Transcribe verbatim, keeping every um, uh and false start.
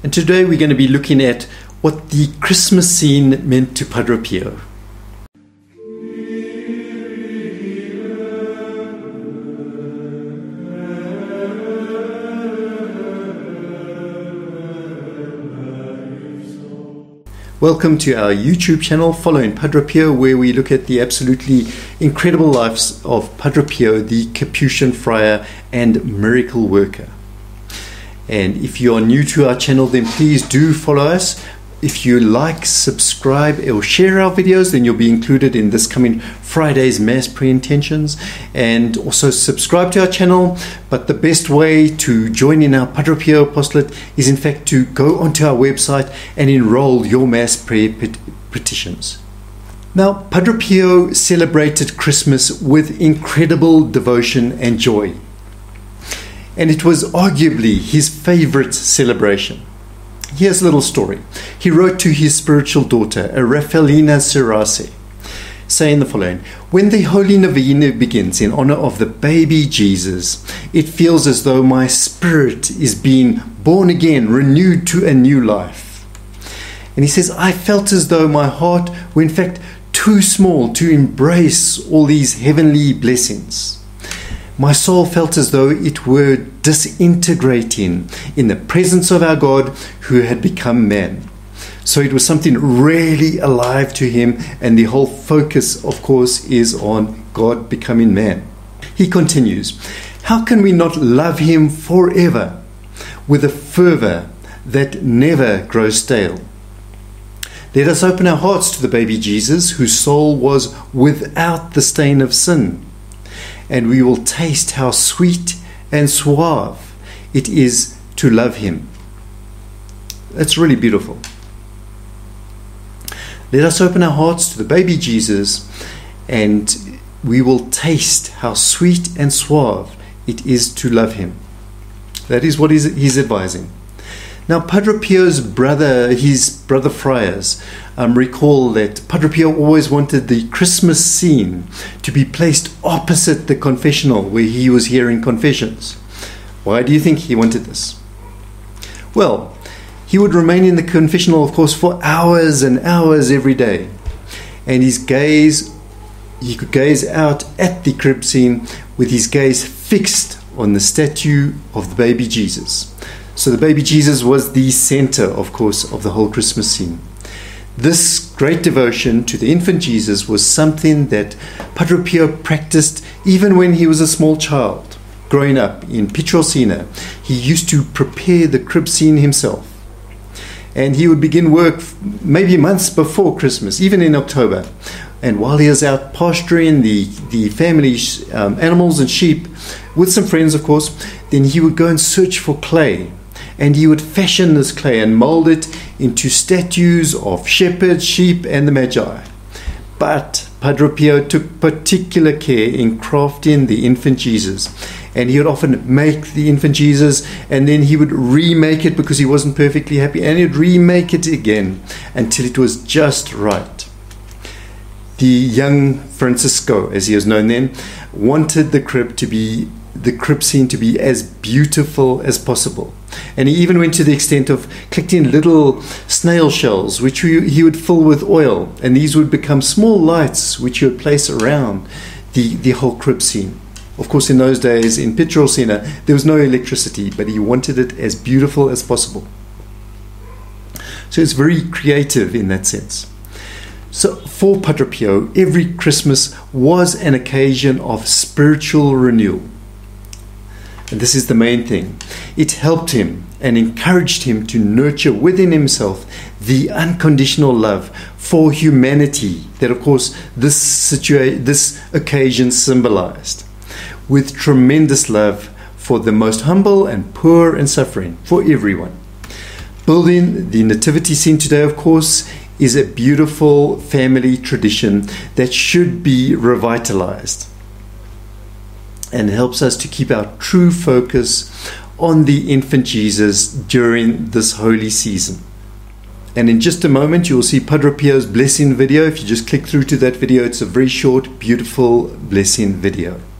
And today we're going to be looking at what the Christmas scene meant to Padre Pio. Welcome to our YouTube channel, Following Padre Pio, where we look at the absolutely incredible lives of Padre Pio, the Capuchin friar and miracle worker. And if you are new to our channel, then please do follow us. If you like, subscribe, or share our videos, then you'll be included in this coming Friday's Mass Pre-intentions. And also subscribe to our channel. But the best way to join in our Padre Pio apostolate is in fact to go onto our website and enroll your Mass prayer petitions. Now, Padre Pio celebrated Christmas with incredible devotion and joy. And it was arguably his favorite celebration. Here's a little story. He wrote to his spiritual daughter, a Raffaellina Serase, saying the following: "When the Holy Novena begins in honor of the baby Jesus, it feels as though my spirit is being born again, renewed to a new life." And he says, "I felt as though my heart were in fact too small to embrace all these heavenly blessings. My soul felt as though it were disintegrating in the presence of our God who had become man." So it was something really alive to him, and the whole focus, of course, is on God becoming man. He continues, "How can we not love him forever with a fervor that never grows stale? Let us open our hearts to the baby Jesus, whose soul was without the stain of sin, and we will taste how sweet and suave it is to love him." That's really beautiful. Let us open our hearts to the baby Jesus, and we will taste how sweet and suave it is to love him. That is what he's advising. Now, Padre Pio's brother, his brother friars, um, recall that Padre Pio always wanted the Christmas scene to be placed opposite the confessional where he was hearing confessions. Why do you think he wanted this? Well, he would remain in the confessional, of course, for hours and hours every day. And his gaze, he could gaze out at the crib scene with his gaze fixed on the statue of the baby Jesus. So the baby Jesus was the center, of course, of the whole Christmas scene. This great devotion to the infant Jesus was something that Padre Pio practiced even when he was a small child. Growing up in Pietrelcina, he used to prepare the crib scene himself. And he would begin work maybe months before Christmas, even in October. And while he was out pasturing the, the family um, animals and sheep, with some friends, of course, then he would go and search for clay. And he would fashion this clay and mold it into statues of shepherds, sheep, and the Magi. But Padre Pio took particular care in crafting the infant Jesus. And he would often make the infant Jesus, and then he would remake it because he wasn't perfectly happy, and he'd remake it again until it was just right. The young Francisco, as he was known then, wanted the crib to be the crib scene to be as beautiful as possible. And he even went to the extent of collecting little snail shells, which he would fill with oil, and these would become small lights which he would place around the, the whole crib scene. Of course, in those days, in Pietrelcina, there was no electricity, but he wanted it as beautiful as possible. So it's very creative in that sense. So for Padre Pio, every Christmas was an occasion of spiritual renewal. And this is the main thing. It helped him and encouraged him to nurture within himself the unconditional love for humanity that, of course, this situa- this occasion symbolized, with tremendous love for the most humble and poor and suffering, for everyone. Building the nativity scene today, of course, is a beautiful family tradition that should be revitalized, and helps us to keep our true focus on the infant Jesus during this holy season. And in just a moment you will see Padre Pio's blessing video. If you just click through to that video, it's a very short, beautiful blessing video.